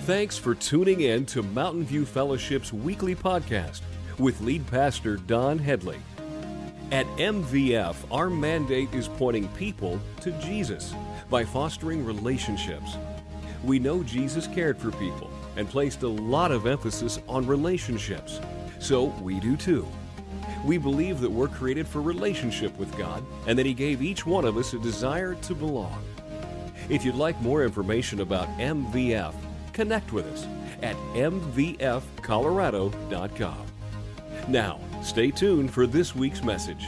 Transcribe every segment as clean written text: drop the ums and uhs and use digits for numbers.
Thanks for tuning in to Mountain View Fellowship's weekly podcast with lead pastor Don Headley. At MVF, our mandate is pointing people to Jesus by fostering relationships. We know Jesus cared for people and placed a lot of emphasis on relationships, so we do too. We believe that we're created for relationship with God and that He gave each one of us a desire to belong. If you'd like more information about MVF, connect with us at mvfcolorado.com. Now, stay tuned for this week's message.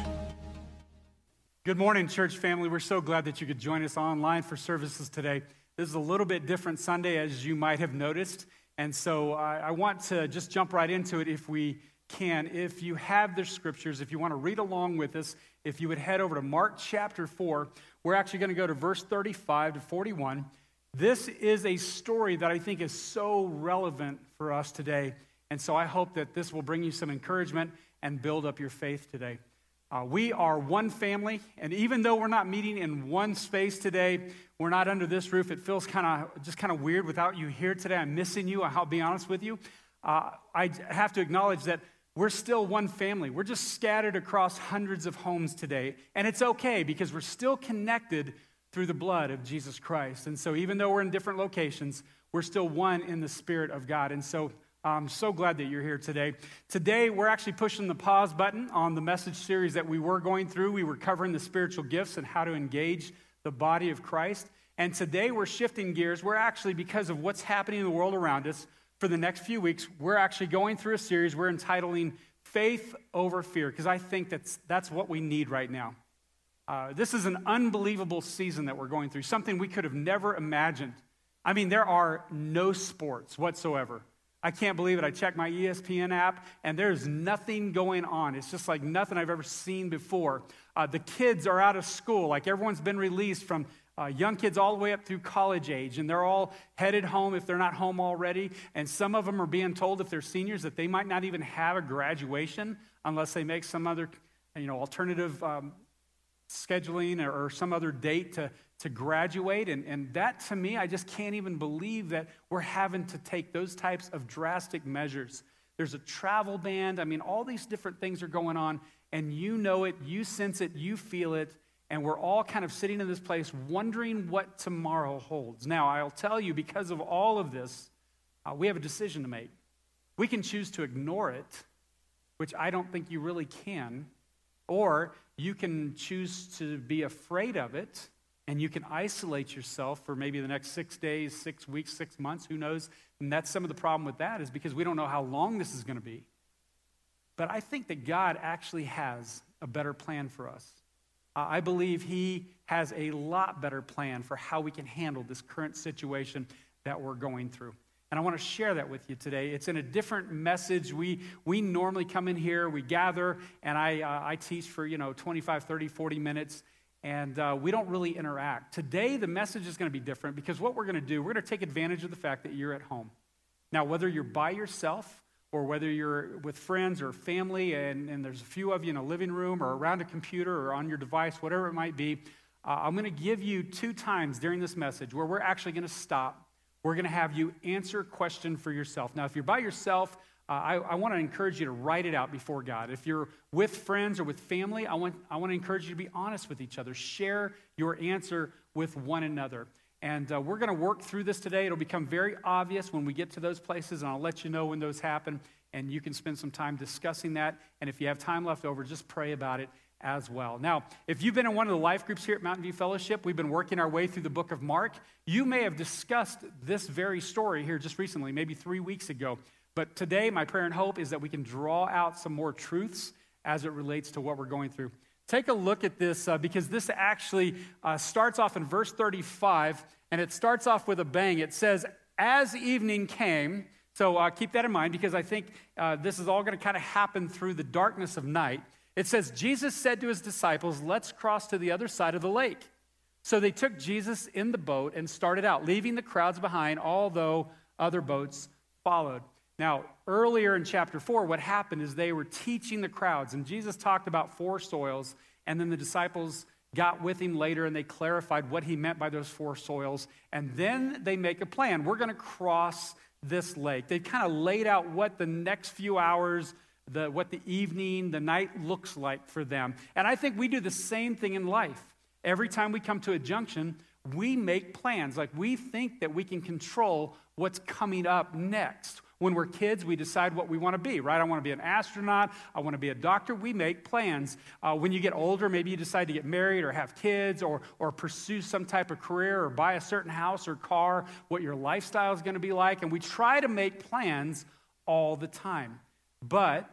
Good morning, church family. We're so glad that you could join us online for services today. This is a little bit different Sunday, as you might have noticed, and so I want to just jump right into it if we can. If you have the scriptures, if you want to read along with us, if you would head over to Mark chapter 4, we're actually going to go to verse 35 to 41. This is a story that I think is so relevant for us today, and so I hope that this will bring you some encouragement and build up your faith today. We are one family, and even though we're not meeting in one space today, we're not under this roof. It feels kind of weird without you here today. I'm missing you. I'll be honest with you. I have to acknowledge that we're still one family. We're just scattered across hundreds of homes today, and it's okay because we're still connected through the blood of Jesus Christ. And so even though we're in different locations, we're still one in the Spirit of God. And so I'm so glad that you're here today. Today, we're actually pushing the pause button on the message series that we were going through. We were covering the spiritual gifts and how to engage the body of Christ. And today, we're shifting gears. We're actually, because of what's happening in the world around us, for the next few weeks, we're actually going through a series we're entitling Faith Over Fear, because I think that's what we need right now. This is an unbelievable season that we're going through, something we could have never imagined. I mean, there are no sports whatsoever. I can't believe it. I checked my ESPN app, and there's nothing going on. It's just like nothing I've ever seen before. The kids are out of school. Like everyone's been released from young kids all the way up through college age, and they're all headed home if they're not home already. And some of them are being told, if they're seniors, that they might not even have a graduation unless they make some other, alternative scheduling or some other date to graduate. And that, to me, I just can't even believe that we're having to take those types of drastic measures. There's a travel ban. I mean, all these different things are going on, and you know it, you sense it, you feel it, and we're all kind of sitting in this place wondering what tomorrow holds. Now, I'll tell you, because of all of this, we have a decision to make. We can choose to ignore it, which I don't think you really can, or you can choose to be afraid of it, and you can isolate yourself for maybe the next 6 days, 6 weeks, 6 months, who knows? And that's some of the problem with that, is because we don't know how long this is going to be. But I think that God actually has a better plan for us. I believe He has a lot better plan for how we can handle this current situation that we're going through. And I want to share that with you today. It's in a different message. We normally come in here, we gather, and I teach for 25, 30, 40 minutes, and we don't really interact. Today, the message is going to be different because what we're going to do, we're going to take advantage of the fact that you're at home. Now, whether you're by yourself or whether you're with friends or family, and there's a few of you in a living room or around a computer or on your device, whatever it might be, I'm going to give you 2 times during this message where we're actually going to stop. We're going to have you answer a question for yourself. Now, if you're by yourself, I want to encourage you to write it out before God. If you're with friends or with family, I want to encourage you to be honest with each other. Share your answer with one another. And we're going to work through this today. It'll become very obvious when we get to those places, and I'll let you know when those happen, and you can spend some time discussing that. And if you have time left over, just pray about it as well. Now, if you've been in one of the life groups here at Mountain View Fellowship, we've been working our way through the book of Mark. You may have discussed this very story here just recently, maybe 3 weeks ago. But today, my prayer and hope is that we can draw out some more truths as it relates to what we're going through. Take a look at this because this actually starts off in verse 35, and it starts off with a bang. It says, as evening came, so keep that in mind because I think this is all going to kind of happen through the darkness of night. It says, Jesus said to his disciples, let's cross to the other side of the lake. So they took Jesus in the boat and started out, leaving the crowds behind, although other boats followed. Now, earlier in chapter 4, what happened is they were teaching the crowds, and Jesus talked about 4 soils, and then the disciples got with him later and they clarified what he meant by those 4 soils. And then they make a plan. We're going to cross this lake. They kind of laid out what the next few hours, what the evening, the night looks like for them. And I think we do the same thing in life. Every time we come to a junction, we make plans. Like we think that we can control what's coming up next. When we're kids, we decide what we want to be, right? I want to be an astronaut. I want to be a doctor. We make plans. When you get older, maybe you decide to get married or have kids or pursue some type of career or buy a certain house or car, what your lifestyle is going to be like. And we try to make plans all the time. But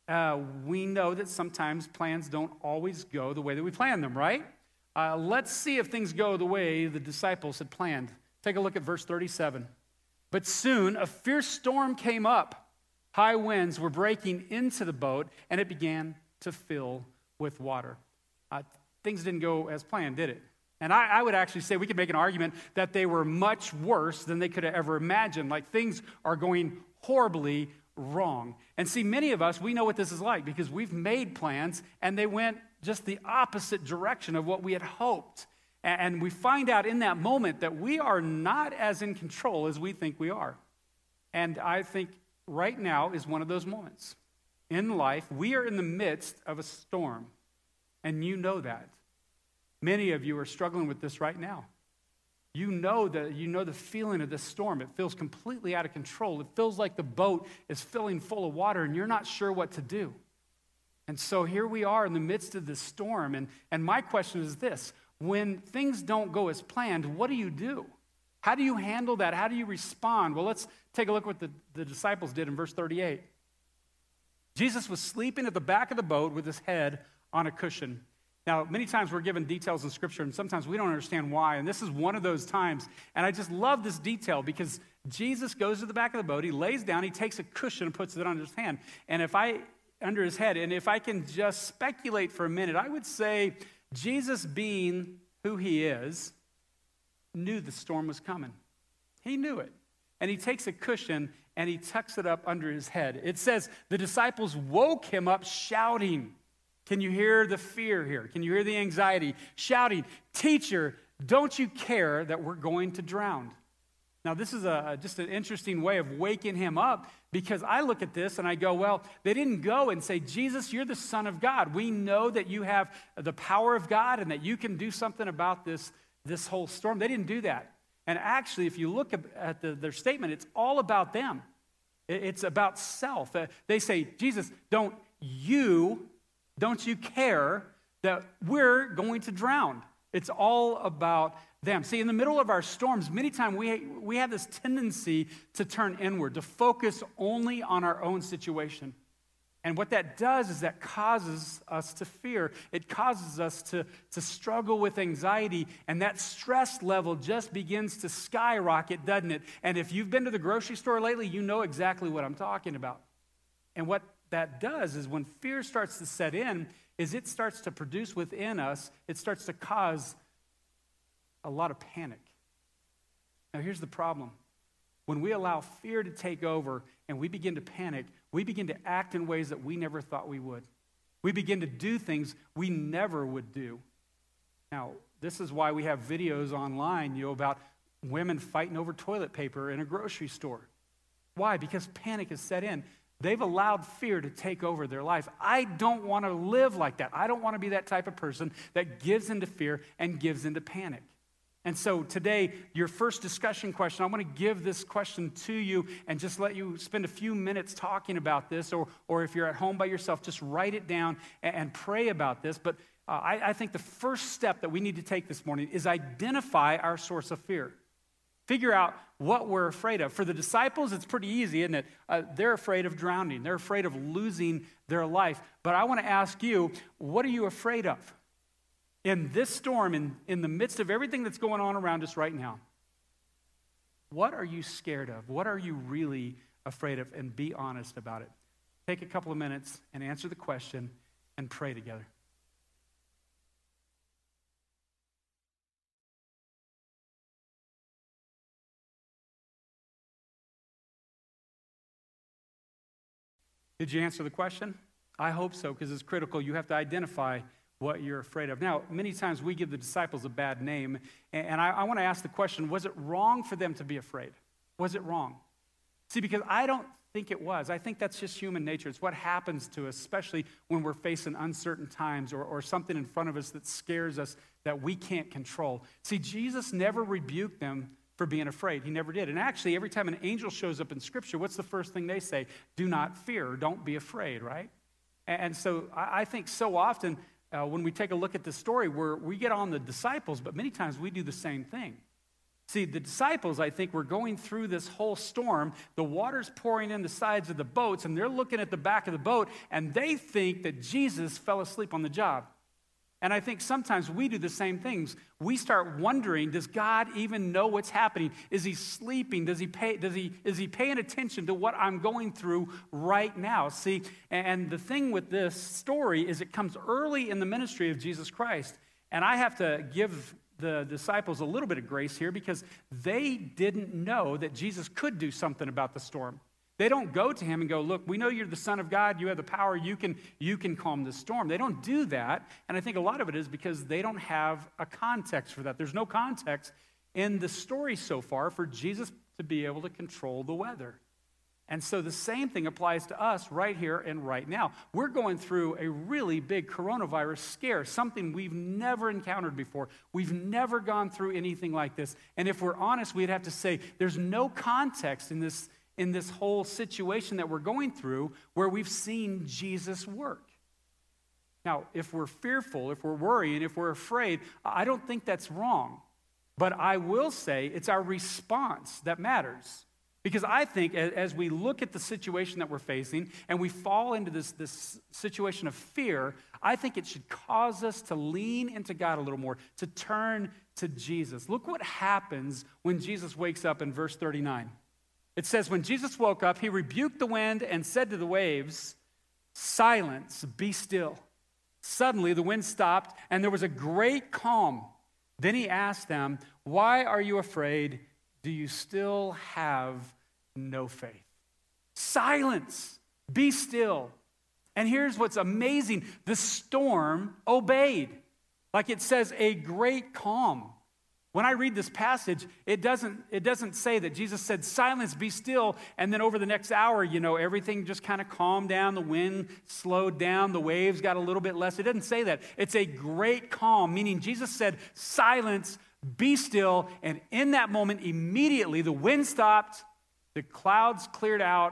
we know that sometimes plans don't always go the way that we plan them, right? Let's see if things go the way the disciples had planned. Take a look at verse 37. But soon a fierce storm came up. High winds were breaking into the boat, and it began to fill with water. Things didn't go as planned, did it? And I would actually say we could make an argument that they were much worse than they could have ever imagined. Like things are going horribly wrong. And see, many of us, we know what this is like because we've made plans, and they went just the opposite direction of what we had hoped. And we find out in that moment that we are not as in control as we think we are. And I think right now is one of those moments. In life, we are in the midst of a storm, and you know that. Many of you are struggling with this right now. You know the feeling of this storm. It feels completely out of control. It feels like the boat is filling full of water, and you're not sure what to do. And so here we are in the midst of this storm. And my question is this. When things don't go as planned, what do you do? How do you handle that? How do you respond? Well, let's take a look at what the disciples did in verse 38. Jesus was sleeping at the back of the boat with his head on a cushion. Now, many times we're given details in Scripture, and sometimes we don't understand why. And this is one of those times. And I just love this detail because Jesus goes to the back of the boat, he lays down, he takes a cushion and puts it on his hand. Under his head. And if I can just speculate for a minute, I would say Jesus, being who he is, knew the storm was coming. He knew it. And he takes a cushion and he tucks it up under his head. It says the disciples woke him up shouting. Can you hear the fear here? Can you hear the anxiety? Shouting, "Teacher, don't you care that we're going to drown?" Now, this is just an interesting way of waking him up because I look at this and I go, well, they didn't go and say, "Jesus, you're the Son of God. We know that you have the power of God and that you can do something about this whole storm." They didn't do that. And actually, if you look at their statement, it's all about them. It's about self. They say, "Jesus, don't you care that we're going to drown?" It's all about them. See, in the middle of our storms, many times we have this tendency to turn inward, to focus only on our own situation. And what that does is that causes us to fear. It causes us to struggle with anxiety, and that stress level just begins to skyrocket, doesn't it? And if you've been to the grocery store lately, you know exactly what I'm talking about. And what that does is when fear starts to set in, is it starts to produce within us, it starts to cause a lot of panic. Now, here's the problem. When we allow fear to take over and we begin to panic, we begin to act in ways that we never thought we would. We begin to do things we never would do. Now, this is why we have videos online, about women fighting over toilet paper in a grocery store. Why? Because panic has set in. They've allowed fear to take over their life. I don't want to live like that. I don't want to be that type of person that gives into fear and gives into panic. And so today, your first discussion question, I want to give this question to you and just let you spend a few minutes talking about this, or if you're at home by yourself, just write it down and pray about this. But I think the first step that we need to take this morning is identify our source of fear. Figure out what we're afraid of. For the disciples, it's pretty easy, isn't it? They're afraid of drowning. They're afraid of losing their life. But I want to ask you, what are you afraid of? In this storm, in the midst of everything that's going on around us right now, what are you scared of? What are you really afraid of? And be honest about it. Take a couple of minutes and answer the question and pray together. Did you answer the question? I hope so, because it's critical. You have to identify what you're afraid of. Now, many times we give the disciples a bad name, and I want to ask the question, was it wrong for them to be afraid? Was it wrong? See, because I don't think it was. I think that's just human nature. It's what happens to us, especially when we're facing uncertain times or something in front of us that scares us that we can't control. See, Jesus never rebuked them for being afraid. He never did. And actually, every time an angel shows up in Scripture, what's the first thing they say? Do not fear. Don't be afraid, right? And so I think so often when we take a look at this story, we get on the disciples, but many times we do the same thing. See, the disciples, I think, were going through this whole storm. The water's pouring in the sides of the boats, and they're looking at the back of the boat, and they think that Jesus fell asleep on the job. And I think sometimes we do the same things. We start wondering, does God even know what's happening? Is he sleeping? Is he paying attention to what I'm going through right now? See, and the thing with this story is it comes early in the ministry of Jesus Christ. And I have to give the disciples a little bit of grace here because they didn't know that Jesus could do something about the storm. They don't go to him and go, look, we know you're the Son of God. You have the power. You can calm the storm. They don't do that. And I think a lot of it is because they don't have a context for that. There's no context in the story so far for Jesus to be able to control the weather. And so the same thing applies to us right here and right now. We're going through a really big coronavirus scare, something we've never encountered before. We've never gone through anything like this. And if we're honest, we'd have to say there's no context in this whole situation that we're going through where we've seen Jesus work. Now, if we're fearful, if we're worried, if we're afraid, I don't think that's wrong. But I will say it's our response that matters. Because I think as we look at the situation that we're facing and we fall into this situation of fear, I think it should cause us to lean into God a little more, to turn to Jesus. Look what happens when Jesus wakes up in verse 39. It says, when Jesus woke up, he rebuked the wind and said to the waves, "Silence, be still." Suddenly the wind stopped and there was a great calm. Then he asked them, "Why are you afraid? Do you still have no faith?" Silence, be still. And here's what's amazing. The storm obeyed. Like it says, a great calm. When I read this passage, it doesn't say that Jesus said, "Silence, be still," and then over the next hour, everything just kind of calmed down, the wind slowed down, the waves got a little bit less. It doesn't say that. It's a great calm, meaning Jesus said, "Silence, be still," and in that moment, immediately, the wind stopped, the clouds cleared out,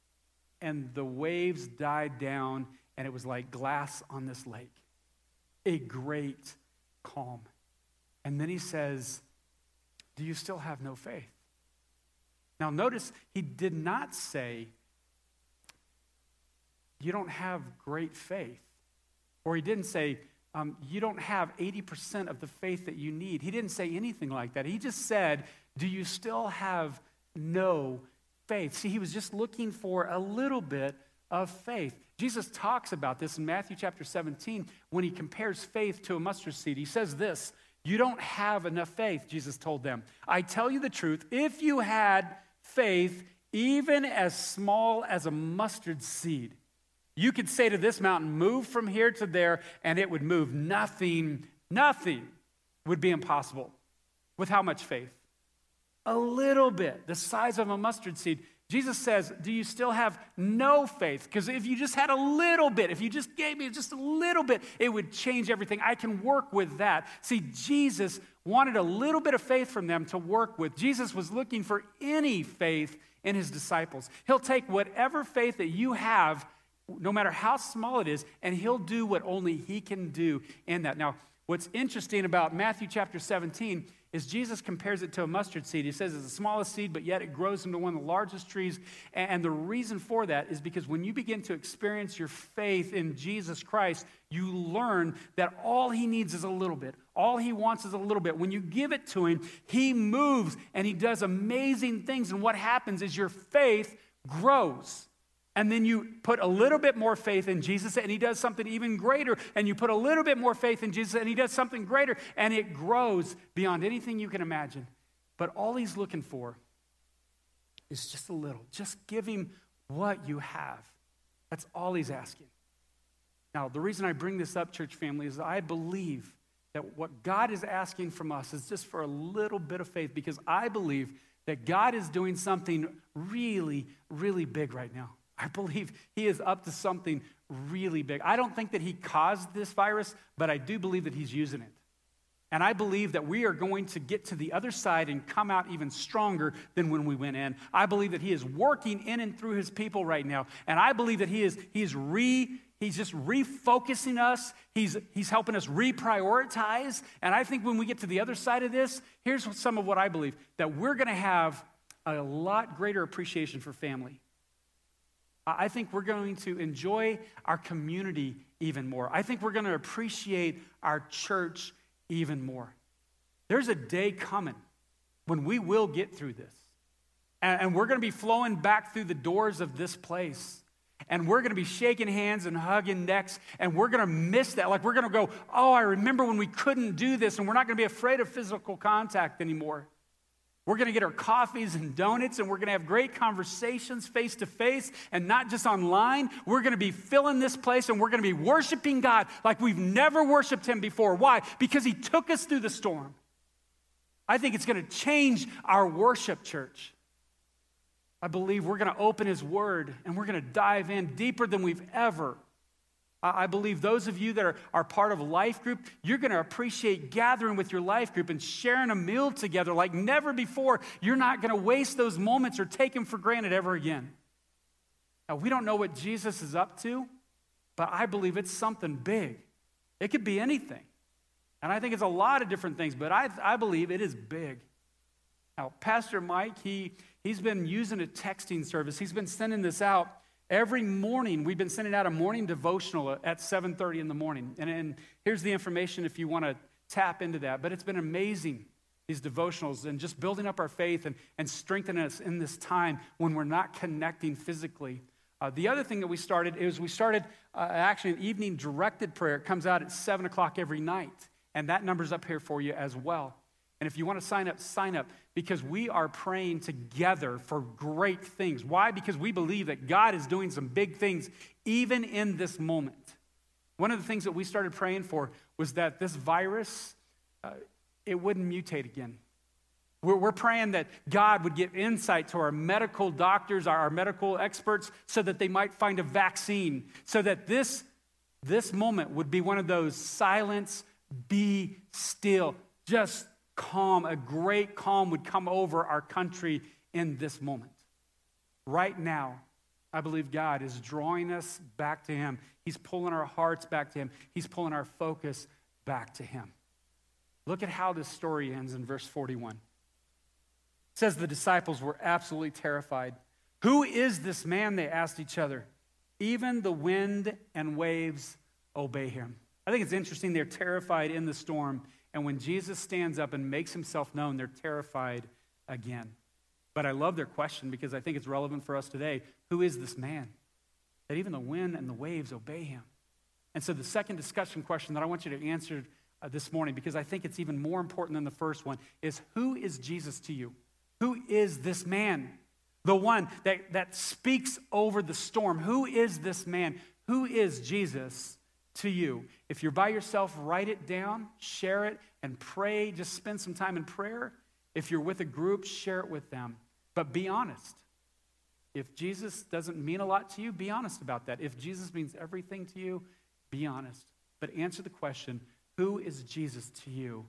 and the waves died down, and it was like glass on this lake. A great calm. And then he says, "Do you still have no faith?" Now notice, he did not say, "You don't have great faith." Or he didn't say, "You don't have 80% of the faith that you need." He didn't say anything like that. He just said, "Do you still have no faith?" See, he was just looking for a little bit of faith. Jesus talks about this in Matthew chapter 17 when he compares faith to a mustard seed. He says this, "You don't have enough faith," Jesus told them. "I tell you the truth, if you had faith even as small as a mustard seed, you could say to this mountain, 'Move from here to there,' and it would move." Nothing would be impossible. With how much faith? A little bit, the size of a mustard seed. Jesus says, "Do you still have no faith?" Because if you just had a little bit, if you just gave me just a little bit, it would change everything. I can work with that. See, Jesus wanted a little bit of faith from them to work with. Jesus was looking for any faith in his disciples. He'll take whatever faith that you have, no matter how small it is, and he'll do what only he can do in that. Now, what's interesting about Matthew chapter 17 is Jesus compares it to a mustard seed. He says it's the smallest seed, but yet it grows into one of the largest trees. And the reason for that is because when you begin to experience your faith in Jesus Christ, you learn that all he needs is a little bit. All he wants is a little bit. When you give it to him, he moves and he does amazing things. And what happens is your faith grows. And then you put a little bit more faith in Jesus and he does something even greater. And you put a little bit more faith in Jesus and he does something greater. And it grows beyond anything you can imagine. But all he's looking for is just a little. Just give him what you have. That's all he's asking. Now, the reason I bring this up, church family, is I believe that what God is asking from us is just for a little bit of faith, because I believe that God is doing something really, really big right now. I believe he is up to something really big. I don't think that he caused this virus, but I do believe that he's using it. And I believe that we are going to get to the other side and come out even stronger than when we went in. I believe that he is working in and through his people right now. And I believe that he's just refocusing us. He's helping us reprioritize. And I think when we get to the other side of this, here's some of what I believe, that we're going to have a lot greater appreciation for family. I think we're going to enjoy our community even more. I think we're going to appreciate our church even more. There's a day coming when we will get through this. And we're going to be flowing back through the doors of this place. And we're going to be shaking hands and hugging necks. And we're going to miss that. Like we're going to go, oh, I remember when we couldn't do this. And we're not going to be afraid of physical contact anymore. We're going to get our coffees and donuts, and we're going to have great conversations face to face and not just online. We're going to be filling this place, and we're going to be worshiping God like we've never worshiped him before. Why? Because he took us through the storm. I think it's going to change our worship, church. I believe we're going to open his word, and we're going to dive in deeper than we've ever. I believe those of you that are part of Life Group, you're going to appreciate gathering with your Life Group and sharing a meal together like never before. You're not going to waste those moments or take them for granted ever again. Now, we don't know what Jesus is up to, but I believe it's something big. It could be anything. And I think it's a lot of different things, but I believe it is big. Now, Pastor Mike, he's been using a texting service. He's been sending this out. Every morning, we've been sending out a morning devotional at 7:30 in the morning. And here's the information if you want to tap into that. But it's been amazing, these devotionals, and just building up our faith and strengthening us in this time when we're not connecting physically. The other thing that we started actually an evening directed prayer. It comes out at 7 o'clock every night. And that number's up here for you as well. And if you want to sign up, because we are praying together for great things. Why? Because we believe that God is doing some big things even in this moment. One of the things that we started praying for was that this virus, it wouldn't mutate again. We're praying that God would give insight to our medical doctors, our medical experts, so that they might find a vaccine, so that this moment would be one of those silence, be still, just calm, a great calm would come over our country in this moment. Right now, I believe God is drawing us back to him. He's pulling our hearts back to him. He's pulling our focus back to him. Look at how this story ends in verse 41. It says the disciples were absolutely terrified. Who is this man? They asked each other. Even the wind and waves obey him. I think it's interesting. They're terrified in the storm. And when Jesus stands up and makes himself known, they're terrified again. But I love their question because I think it's relevant for us today. Who is this man? That even the wind and the waves obey him. And so the second discussion question that I want you to answer this morning, because I think it's even more important than the first one, is who is Jesus to you? Who is this man? The one that speaks over the storm. Who is this man? Who is Jesus to you? If you're by yourself, write it down, share it, and pray. Just spend some time in prayer. If you're with a group, share it with them. But be honest. If Jesus doesn't mean a lot to you, be honest about that. If Jesus means everything to you, be honest. But answer the question, who is Jesus to you?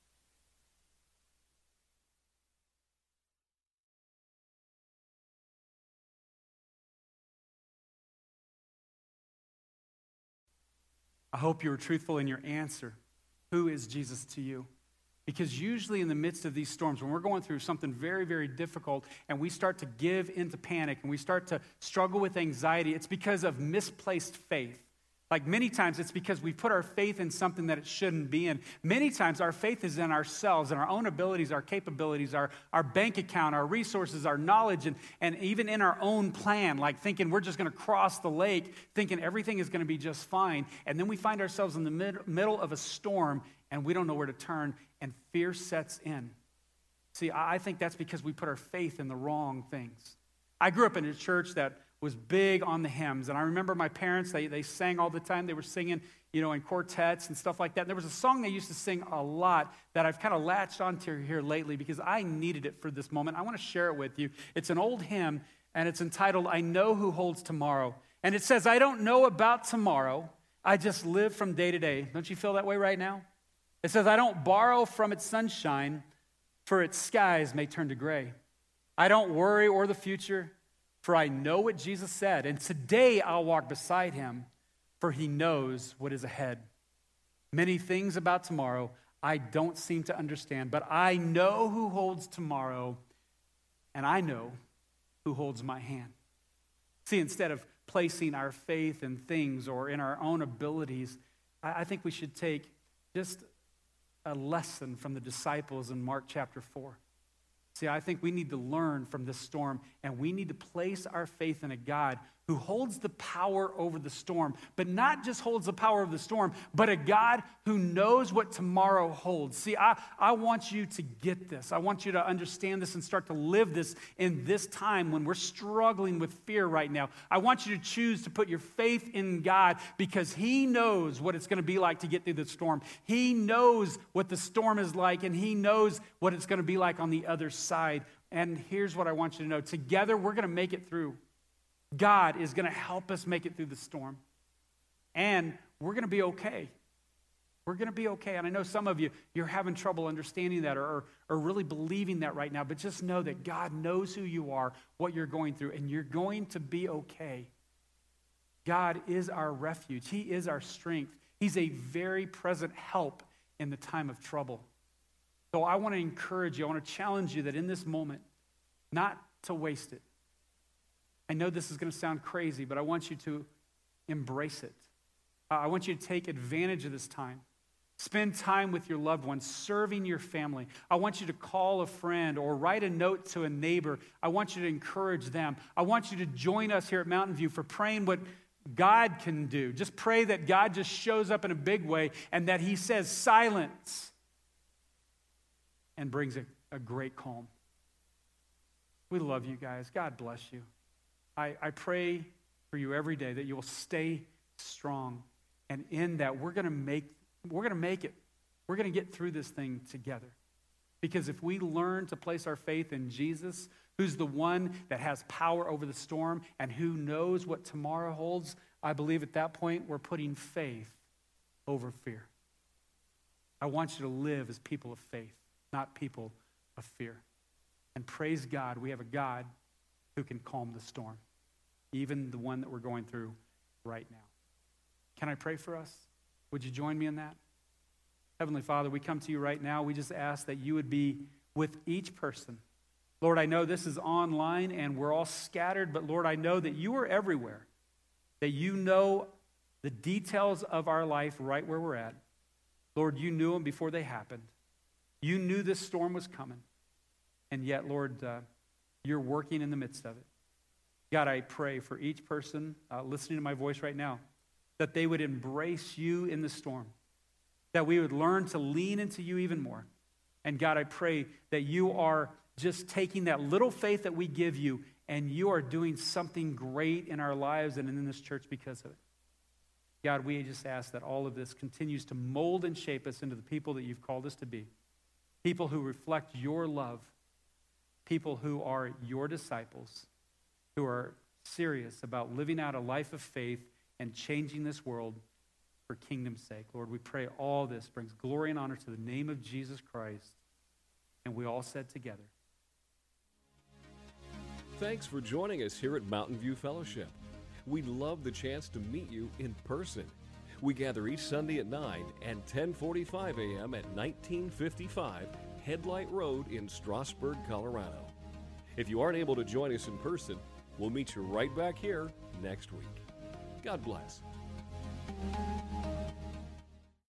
I hope you were truthful in your answer. Who is Jesus to you? Because usually in the midst of these storms, when we're going through something very, very difficult and we start to give into panic and we start to struggle with anxiety, it's because of misplaced faith. Like many times it's because we put our faith in something that it shouldn't be in. Many times our faith is in ourselves and our own abilities, our capabilities, our bank account, our resources, our knowledge, and even in our own plan, like thinking we're just going to cross the lake, thinking everything is going to be just fine. And then we find ourselves in the middle of a storm and we don't know where to turn and fear sets in. See, I think that's because we put our faith in the wrong things. I grew up in a church that was big on the hymns. And I remember my parents, they sang all the time. They were singing, in quartets and stuff like that. And there was a song they used to sing a lot that I've kind of latched onto here lately because I needed it for this moment. I want to share it with you. It's an old hymn, and it's entitled, I Know Who Holds Tomorrow. And it says, I don't know about tomorrow. I just live from day to day. Don't you feel that way right now? It says, I don't borrow from its sunshine, for its skies may turn to gray. I don't worry o'er the future, for I know what Jesus said. And today I'll walk beside him, for he knows what is ahead. Many things about tomorrow I don't seem to understand, but I know who holds tomorrow, and I know who holds my hand. See, instead of placing our faith in things or in our own abilities, I think we should take just a lesson from the disciples in Mark chapter 4. See, I think we need to learn from this storm, and we need to place our faith in a God who holds the power over the storm, but not just holds the power of the storm, but a God who knows what tomorrow holds. See, I want you to get this. I want you to understand this and start to live this in this time when we're struggling with fear right now. I want you to choose to put your faith in God because he knows what it's going to be like to get through the storm. He knows what the storm is like, and he knows what it's going to be like on the other side. And here's what I want you to know. Together, we're going to make it through. God is going to help us make it through the storm. And we're going to be okay. We're going to be okay. And I know some of you, you're having trouble understanding that or really believing that right now. But just know that God knows who you are, what you're going through, and you're going to be okay. God is our refuge. He is our strength. He's a very present help in the time of trouble. So I want to encourage you, I want to challenge you that in this moment, not to waste it. I know this is going to sound crazy, but I want you to embrace it. I want you to take advantage of this time. Spend time with your loved ones, serving your family. I want you to call a friend or write a note to a neighbor. I want you to encourage them. I want you to join us here at Mountain View for praying what God can do. Just pray that God just shows up in a big way and that he says silence and brings a great calm. We love you guys. God bless you. I pray for you every day that you will stay strong. And in that, we're going to make it. We're going to get through this thing together. Because if we learn to place our faith in Jesus, who's the one that has power over the storm and who knows what tomorrow holds, I believe at that point we're putting faith over fear. I want you to live as people of faith, not people of fear. And praise God, we have a God who can calm the storm, even the one that we're going through right now. Can I pray for us? Would you join me in that? Heavenly Father, we come to you right now. We just ask that you would be with each person. Lord, I know this is online and we're all scattered, but Lord, I know that you are everywhere, that you know the details of our life right where we're at. Lord, you knew them before they happened. You knew this storm was coming. And yet, Lord, you're working in the midst of it. God, I pray for each person listening to my voice right now, that they would embrace you in the storm, that we would learn to lean into you even more. And God, I pray that you are just taking that little faith that we give you, and you are doing something great in our lives and in this church because of it. God, we just ask that all of this continues to mold and shape us into the people that you've called us to be, people who reflect your love, people who are your disciples, who are serious about living out a life of faith and changing this world for kingdom's sake. Lord, we pray all this brings glory and honor to the name of Jesus Christ. And we all said together. Thanks for joining us here at Mountain View Fellowship. We'd love the chance to meet you in person. We gather each Sunday at 9 and 10:45 a.m. at 1955 Headlight Road in Strasburg, Colorado. If you aren't able to join us in person, we'll meet you right back here next week. God bless.